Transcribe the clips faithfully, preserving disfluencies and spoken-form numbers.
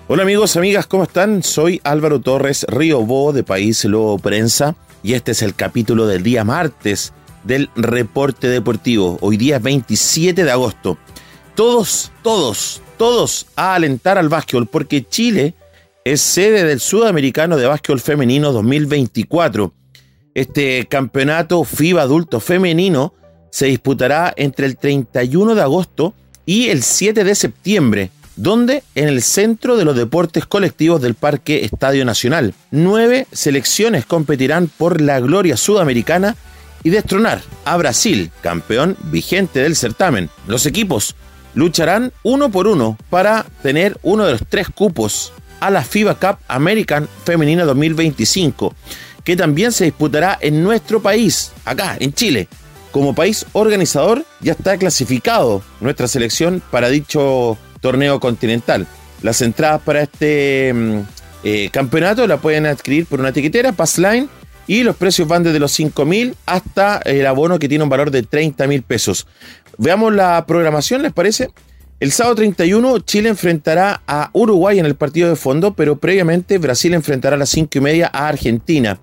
Hola amigos, amigas, ¿cómo están? Soy Álvaro Torres Riobó de País Lobo Prensa y este es el capítulo del día martes del Reporte Deportivo. Hoy día es veintisiete de agosto. Todos, todos, todos a alentar al básquetbol porque Chile es sede del Sudamericano de Básquetbol Femenino dos mil veinticuatro. Este campeonato FIBA adulto femenino se disputará entre el treinta y uno de agosto y el siete de septiembre. Donde en el Centro de los Deportes Colectivos del Parque Estadio Nacional. Nueve selecciones competirán por la gloria sudamericana y destronar a Brasil, campeón vigente del certamen. Los equipos lucharán uno por uno para tener uno de los tres cupos a la FIBA Cup American Femenina dos mil veinticinco, que también se disputará en nuestro país, acá en Chile. Como país organizador ya está clasificado nuestra selección para dicho torneo continental. Las entradas para este eh, campeonato la pueden adquirir por una tiquetera, Passline, y los precios van desde los cinco mil hasta el abono que tiene un valor de treinta mil pesos. Veamos la programación, ¿les parece? El sábado treinta y uno Chile enfrentará a Uruguay en el partido de fondo, pero previamente Brasil enfrentará a las cinco y media a Argentina.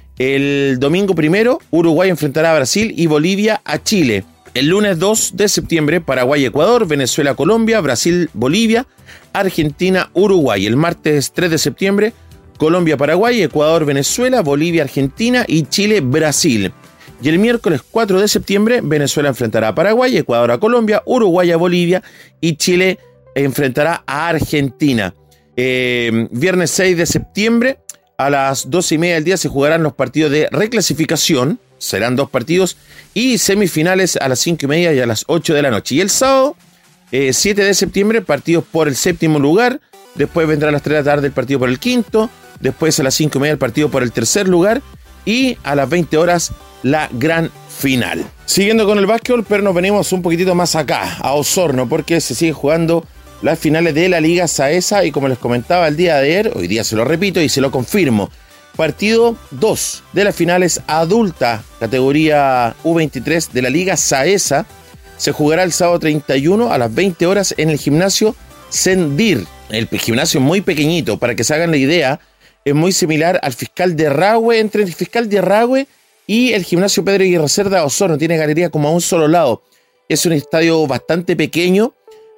El domingo primero Uruguay enfrentará a Brasil y Bolivia a Chile. El lunes dos de septiembre, Paraguay-Ecuador, Venezuela-Colombia, Brasil-Bolivia, Argentina-Uruguay. El martes tres de septiembre, Colombia-Paraguay, Ecuador-Venezuela, Bolivia-Argentina y Chile-Brasil. Y el miércoles cuatro de septiembre, Venezuela enfrentará a Paraguay, Ecuador a Colombia, Uruguay a Bolivia y Chile enfrentará a Argentina. Eh, viernes seis de septiembre, a las doce y media del día se jugarán los partidos de reclasificación. Serán dos partidos y semifinales a las cinco y media y a las ocho de la noche. Y el sábado, eh, siete de septiembre, partidos por el séptimo lugar. Después vendrá a las tres de la tarde el partido por el quinto. Después a las cinco y media el partido por el tercer lugar. Y a las veinte horas la gran final. Siguiendo con el básquetbol, pero nos venimos un poquitito más acá, a Osorno, porque se sigue jugando las finales de la Liga Saesa. Y como les comentaba el día de ayer, hoy día se lo repito y se lo confirmo. Partido dos de las finales adulta, categoría U veintitrés de la Liga Saesa, se jugará el sábado treinta y uno a las veinte horas en el gimnasio Sendir. El gimnasio es muy pequeñito, para que se hagan la idea, es muy similar al Fiscal de Rahue, entre el Fiscal de Rahue y el gimnasio Pedro Aguirre Cerda de Osorno. Tiene galería como a un solo lado. Es un estadio bastante pequeño.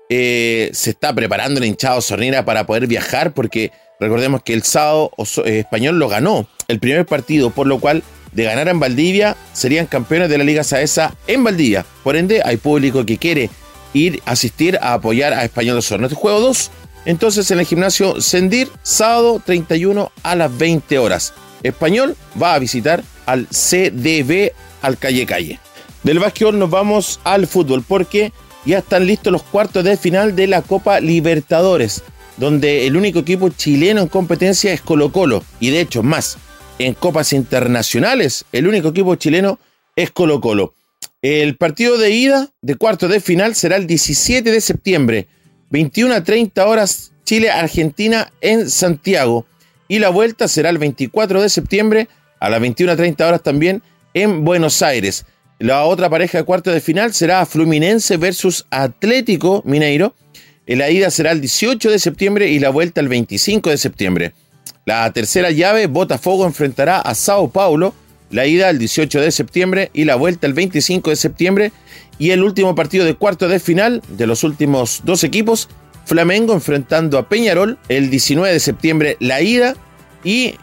Eh, se está preparando la hinchada osornina para poder viajar, porque recordemos que el sábado eh, Español lo ganó el primer partido, por lo cual de ganar en Valdivia serían campeones de la Liga Saesa en Valdivia. Por ende, hay público que quiere ir a asistir a apoyar a Español Osorno. Este juego dos, entonces en el gimnasio Sendir, sábado treinta y uno a las veinte horas. Español va a visitar al C D B, al Calle Calle. Del básquetbol nos vamos al fútbol, porque ya están listos los cuartos de final de la Copa Libertadores, donde el único equipo chileno en competencia es Colo-Colo. Y de hecho, más, en copas internacionales, el único equipo chileno es Colo-Colo. El partido de ida de cuartos de final será el diecisiete de septiembre, veintiuna a treinta horas, Chile-Argentina en Santiago. Y la vuelta será el veinticuatro de septiembre, a las veintiuna a treinta horas también, en Buenos Aires. La otra pareja de cuartos de final será Fluminense versus Atlético Mineiro. La ida será el dieciocho de septiembre y la vuelta el veinticinco de septiembre. La tercera llave, Botafogo enfrentará a Sao Paulo. La ida el dieciocho de septiembre y la vuelta el veinticinco de septiembre. Y el último partido de cuartos de final de los últimos dos equipos, Flamengo enfrentando a Peñarol el diecinueve de septiembre la ida y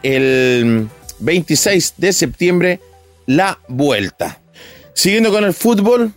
el veintiséis de septiembre la vuelta. Siguiendo con el fútbol,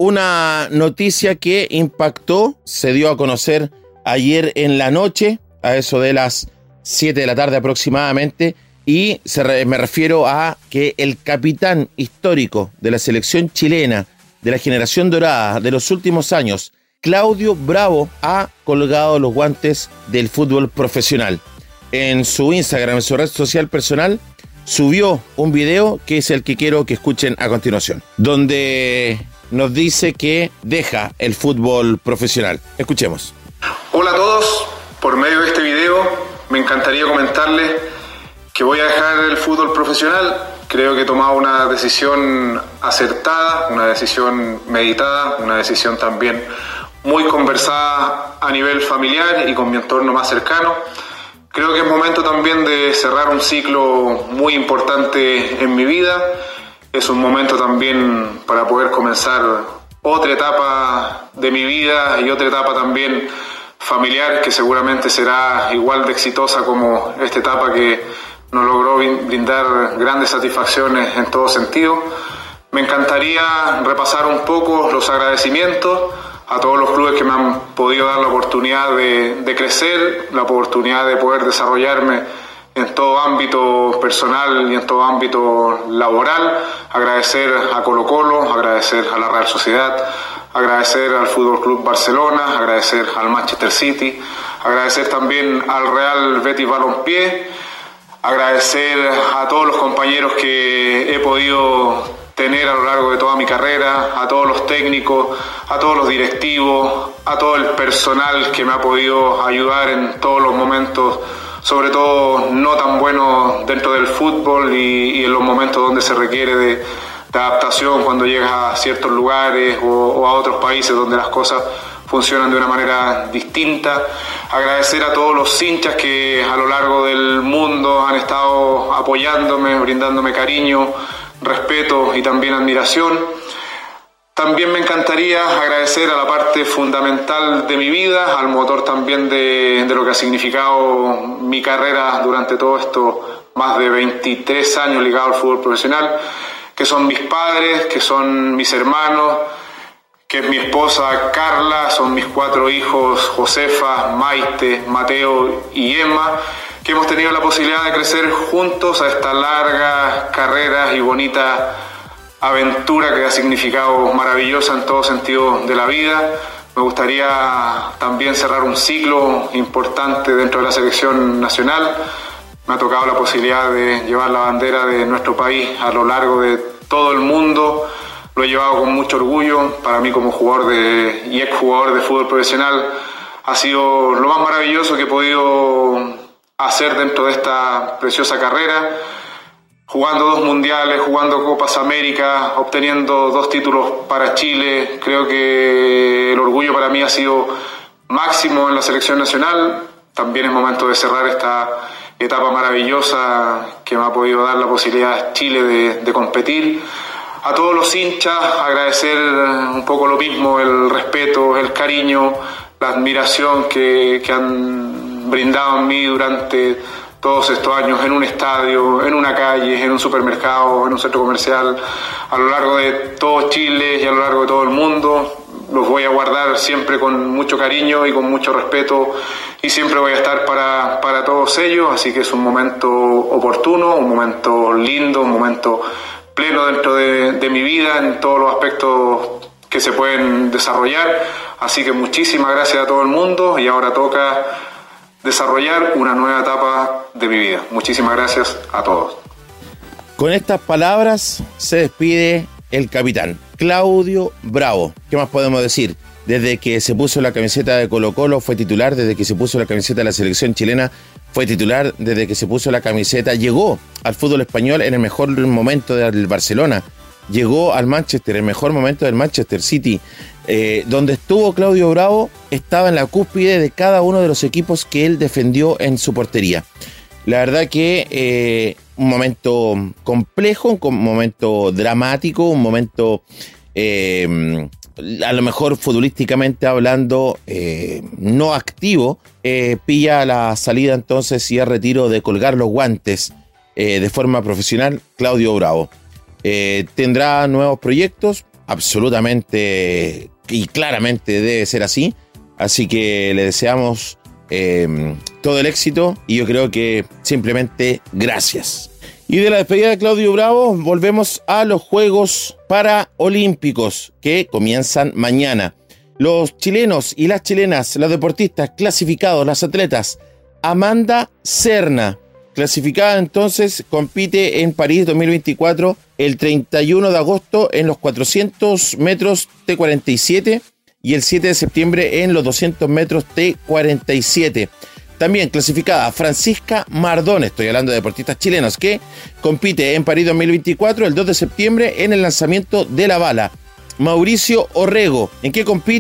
una noticia que impactó, se dio a conocer ayer en la noche, a eso de las siete de la tarde aproximadamente, y se re, me refiero a que el capitán histórico de la selección chilena, de la generación dorada de los últimos años, Claudio Bravo, ha colgado los guantes del fútbol profesional. En su Instagram, en su red social personal, subió un video que es el que quiero que escuchen a continuación, donde nos dice que deja el fútbol profesional. Escuchemos. Hola a todos, por medio de este video me encantaría comentarles que voy a dejar el fútbol profesional. Creo que he tomado una decisión acertada, una decisión meditada, una decisión también muy conversada a nivel familiar y con mi entorno más cercano. Creo que es momento también de cerrar un ciclo muy importante en mi vida. Es un momento también para poder comenzar otra etapa de mi vida y otra etapa también familiar que seguramente será igual de exitosa como esta etapa que nos logró brindar grandes satisfacciones en todo sentido. Me encantaría repasar un poco los agradecimientos a todos los clubes que me han podido dar la oportunidad de, de crecer, la oportunidad de poder desarrollarme en todo ámbito personal y en todo ámbito laboral. Agradecer a Colo Colo, agradecer a la Real Sociedad, agradecer al Fútbol Club Barcelona, agradecer al Manchester City, agradecer también al Real Betis Balompié, agradecer a todos los compañeros que he podido tener a lo largo de toda mi carrera, a todos los técnicos, a todos los directivos, a todo el personal que me ha podido ayudar en todos los momentos, sobre todo no tan buenos dentro del fútbol y, y en los momentos donde se requiere de, de adaptación cuando llegas a ciertos lugares o, o a otros países donde las cosas funcionan de una manera distinta. Agradecer a todos los hinchas que a lo largo del mundo han estado apoyándome, brindándome cariño, respeto y también admiración. También me encantaría agradecer a la parte fundamental de mi vida, al motor también de, de lo que ha significado mi carrera durante todos estos más de veintitrés años ligado al fútbol profesional, que son mis padres, que son mis hermanos, que es mi esposa Carla, son mis cuatro hijos Josefa, Maite, Mateo y Emma, que hemos tenido la posibilidad de crecer juntos a esta larga carrera y bonita aventura que ha significado maravillosa en todo sentido de la vida. Me gustaría también cerrar un ciclo importante dentro de la selección nacional. Me ha tocado la posibilidad de llevar la bandera de nuestro país a lo largo de todo el mundo. Lo he llevado con mucho orgullo. Para mí, como jugador de, y exjugador de fútbol profesional, ha sido lo más maravilloso que he podido hacer dentro de esta preciosa carrera, jugando dos mundiales, jugando Copas América, obteniendo dos títulos para Chile. Creo que el orgullo para mí ha sido máximo en la selección nacional. También es momento de cerrar esta etapa maravillosa que me ha podido dar la posibilidad Chile de, de competir. A todos los hinchas, agradecer un poco lo mismo, el respeto, el cariño, la admiración que, que han brindado a mí durante todos estos años en un estadio, en una calle, en un supermercado, en un centro comercial, a lo largo de todo Chile y a lo largo de todo el mundo. Los voy a guardar siempre con mucho cariño y con mucho respeto y siempre voy a estar para, para todos ellos, así que es un momento oportuno, un momento lindo, un momento pleno dentro de, de mi vida en todos los aspectos que se pueden desarrollar, así que muchísimas gracias a todo el mundo y ahora toca desarrollar una nueva etapa de mi vida. Muchísimas gracias a todos. Con estas palabras se despide el capitán Claudio Bravo. ¿Qué más podemos decir? Desde que se puso la camiseta de Colo Colo fue titular, desde que se puso la camiseta de la selección chilena fue titular, desde que se puso la camiseta, llegó al fútbol español en el mejor momento del Barcelona, llegó al Manchester, el mejor momento del Manchester City. Eh, donde estuvo Claudio Bravo, estaba en la cúspide de cada uno de los equipos que él defendió en su portería. La verdad que eh, un momento complejo, un momento dramático, un momento eh, a lo mejor futbolísticamente hablando eh, no activo, eh, pilla la salida entonces y el retiro de colgar los guantes eh, de forma profesional Claudio Bravo. Eh, tendrá nuevos proyectos, absolutamente y claramente debe ser así, así que le deseamos eh, todo el éxito y yo creo que simplemente gracias. Y de la despedida de Claudio Bravo volvemos a los Juegos Paraolímpicos que comienzan mañana. Los chilenos y las chilenas, los deportistas clasificados, las atletas, Amanda Serna, clasificada entonces, compite en París dos mil veinticuatro el treinta y uno de agosto en los cuatrocientos metros T cuarenta y siete y el siete de septiembre en los doscientos metros T cuarenta y siete. También clasificada Francisca Mardón, estoy hablando de deportistas chilenos, que compite en París dos mil veinticuatro el dos de septiembre en el lanzamiento de la bala. Mauricio Orrego, ¿en qué compite?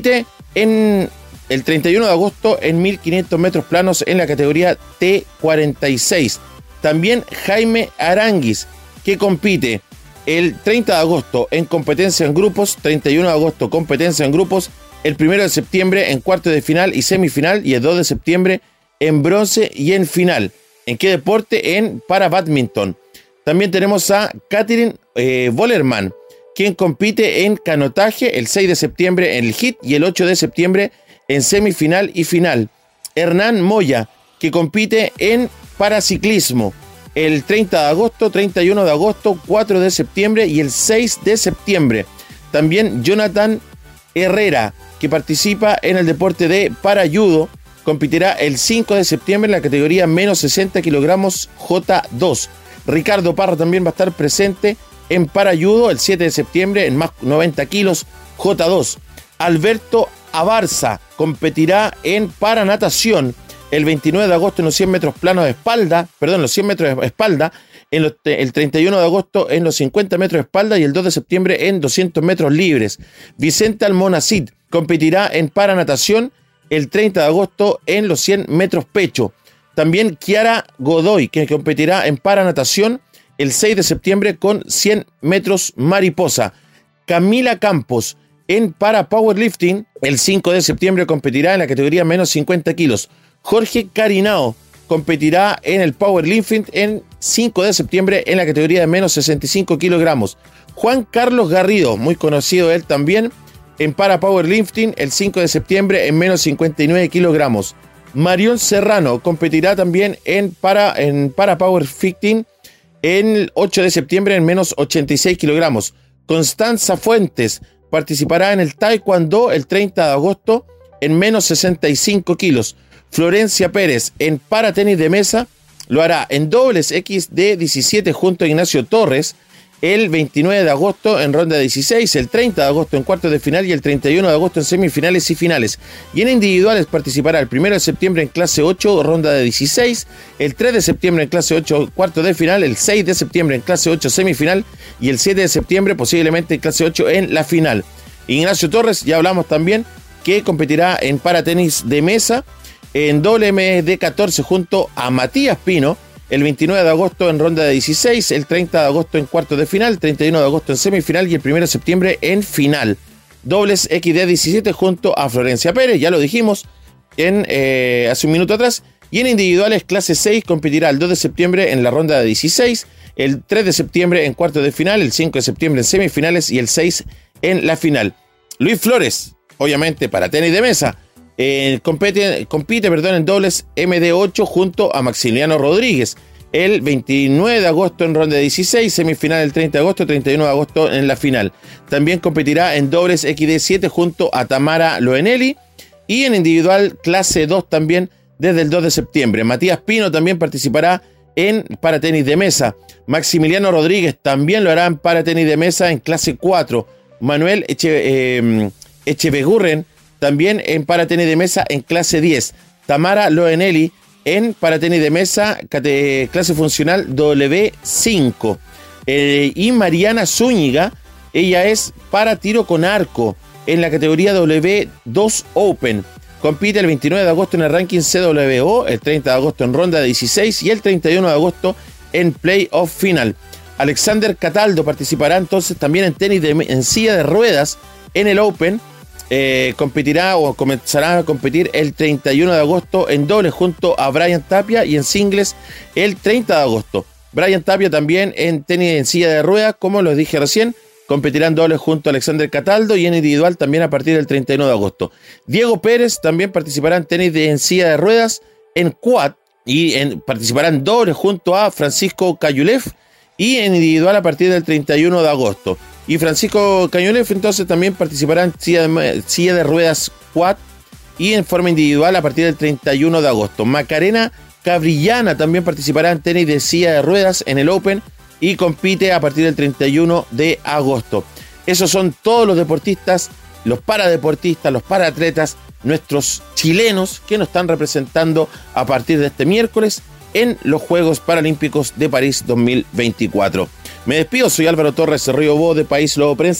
en el treinta y uno de agosto en mil quinientos metros planos en la categoría T cuarenta y seis. También Jaime Aranguis, que compite el treinta de agosto en competencia en grupos, treinta y uno de agosto competencia en grupos, el primero de septiembre en cuartos de final y semifinal, y el dos de septiembre en bronce y en final. ¿En qué deporte? En para badminton. También tenemos a Katherine eh, Bollerman, quien compite en canotaje el seis de septiembre en el hit y el ocho de septiembre en semifinal y final. Hernán Moya, que compite en paraciclismo el treinta de agosto, treinta y uno de agosto, cuatro de septiembre y el seis de septiembre. También Jonathan Herrera, que participa en el deporte de parajudo, competirá el cinco de septiembre en la categoría menos sesenta kilogramos J dos. Ricardo Parra también va a estar presente en parajudo el siete de septiembre en más noventa kilos J dos. Alberto Abarza competirá en paranatación el veintinueve de agosto en los cien metros planos de espalda, perdón, los cien metros de espalda, en los, el treinta y uno de agosto en los cincuenta metros de espalda y el dos de septiembre en doscientos metros libres. Vicente Almonacid competirá en paranatación el treinta de agosto en los cien metros pecho. También Kiara Godoy, que competirá en paranatación el seis de septiembre con cien metros mariposa. Camila Campos en para powerlifting el cinco de septiembre competirá en la categoría menos cincuenta kilos. Jorge Carinao competirá en el powerlifting en cinco de septiembre en la categoría de menos sesenta y cinco kilogramos. Juan Carlos Garrido, muy conocido él también, en para powerlifting el cinco de septiembre en menos cincuenta y nueve kilogramos. Marión Serrano competirá también en para, en para powerlifting en el ocho de septiembre en menos ochenta y seis kilogramos. Constanza Fuentes participará en el taekwondo el treinta de agosto en menos sesenta y cinco kilos. Florencia Pérez en paratenis de mesa lo hará en dobles equis de diecisiete junto a Ignacio Torres el veintinueve de agosto en ronda dieciséis, el treinta de agosto en cuartos de final y el treinta y uno de agosto en semifinales y finales. Y en individuales participará el primero de septiembre en clase ocho, ronda de dieciséis, el tres de septiembre en clase ocho, cuartos de final, el seis de septiembre en clase ocho, semifinal y el siete de septiembre posiblemente en clase ocho en la final. Ignacio Torres, ya hablamos también, que competirá en paratenis de mesa en doble eme de catorce junto a Matías Pino, el veintinueve de agosto en ronda de dieciséis, el treinta de agosto en cuartos de final, el treinta y uno de agosto en semifinal y el primero de septiembre en final. Dobles equis de diecisiete junto a Florencia Pérez, ya lo dijimos en, eh, hace un minuto atrás. Y en individuales clase seis competirá el dos de septiembre en la ronda de dieciséis, el tres de septiembre en cuartos de final, el cinco de septiembre en semifinales y el seis en la final. Luis Flores, obviamente para tenis de mesa, Eh, compite, compite perdón, en dobles eme de ocho junto a Maximiliano Rodríguez el veintinueve de agosto en ronda de dieciséis, semifinal el treinta de agosto, treinta y uno de agosto en la final. También competirá en dobles equis de siete junto a Tamara Loenelli y en individual clase dos también desde el dos de septiembre. Matías Pino también participará en paratenis de mesa. Maximiliano Rodríguez también lo hará en paratenis de mesa en clase cuatro. Manuel Eche, eh, Echevegurren también en paratenis de mesa en clase diez. Tamara Loenelli en paratenis de mesa, clase funcional doble cinco. Eh, y Mariana Zúñiga, ella es para tiro con arco en la categoría doble dos Open. Compite el veintinueve de agosto en el ranking ce doble o, el treinta de agosto en ronda de dieciséis y el treinta y uno de agosto en playoff final. Alexander Cataldo participará entonces también en tenis de, en silla de ruedas en el Open. Eh, competirá o comenzará a competir el treinta y uno de agosto en dobles junto a Brian Tapia y en singles el treinta de agosto. Brian Tapia también en tenis en silla de ruedas, como los dije recién, competirá en dobles junto a Alexander Cataldo y en individual también a partir del treinta y uno de agosto. Diego Pérez también participará en tenis de, en silla de ruedas en quad y en, participará en dobles junto a Francisco Cayulev y en individual a partir del treinta y uno de agosto. Y Francisco Cañolev entonces también participará en silla de, silla de ruedas quad y en forma individual a partir del treinta y uno de agosto. Macarena Cabrillana también participará en tenis de silla de ruedas en el Open y compite a partir del treinta y uno de agosto. Esos son todos los deportistas, los paradeportistas, los paraatletas, nuestros chilenos que nos están representando a partir de este miércoles en los Juegos Paralímpicos de París dos mil veinticuatro. Me despido, soy Álvaro Torres Río Bo de País Lobo Prensa.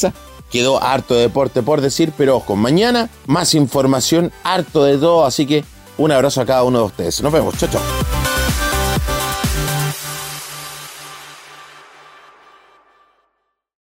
Quedó harto de deporte por decir, pero ojo, mañana más información, harto de todo, así que un abrazo a cada uno de ustedes. Nos vemos, chao, chao.